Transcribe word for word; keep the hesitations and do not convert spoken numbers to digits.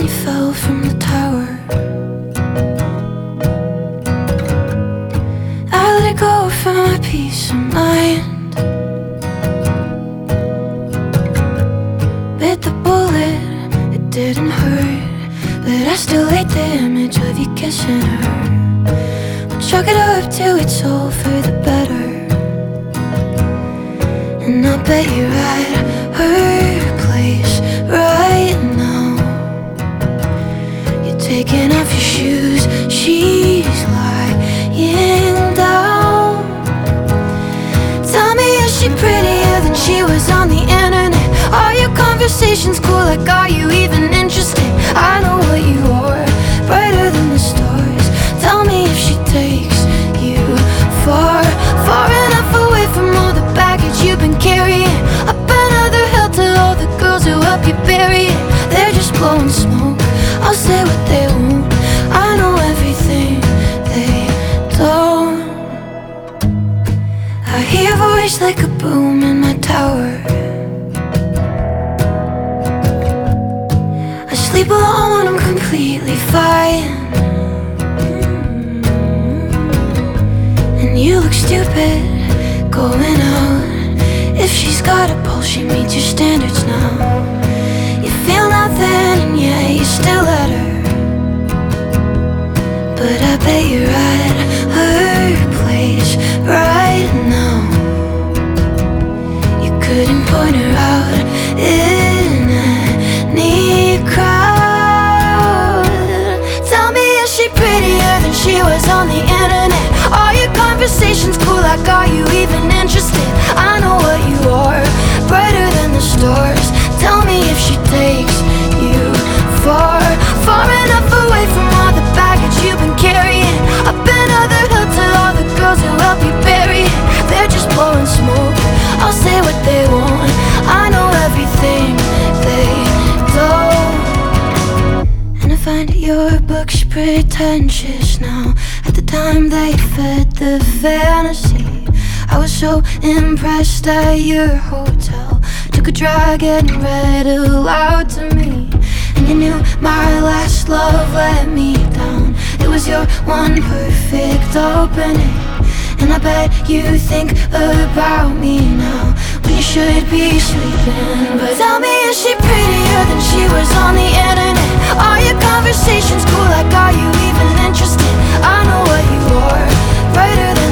when you fell from the tower. I let it go for my peace of mind. Bit the bullet, it didn't hurt, but I still hate the image of you kissing her. We'll chalk it up till it's all for the better. And I bet you're at her place right now. You're taking off your shoes, she's lying down. Tell me, is she prettier than she was on the internet? Are your conversations cool? Like, are you even interested? I know what you are, brighter than the stars. Tell me if she takes you far, far enough away from all the baggage you've been carrying. Up another hill to all the girls who help you bury it. They're just blowing smoke, I'll say what they won't. I know everything they don't. I hear a voice like a boom in my tower. I sleep alone when I'm completely fine. And you look stupid going out. If she's got a pulse, she meets your standards now. You feel nothing and yeah, you still let her. But I bet you're at her place right now. You couldn't point her out in any crowd. Tell me, is she prettier than she was on the internet? Are your conversations cool? Like, are you even interested? I know what you are, brighter than the stars. Tell me if she takes you far, far enough away from all the baggage you've been carrying. Up another hill to all the girls who help you bury it. They're just blowing smoke, I'll say what they want. I know everything they don't. And I find your books pretentious now. At the time they fed the fantasy. I was so impressed at your hotel. Took a drag and read aloud to me. And you knew my last love let me down. It was your one perfect opening. And I bet you think about me now, when you should be sleeping. But tell me, is she prettier than she was on the internet? Are your conversations cool? Like, are you even interested? I know what you are, brighter than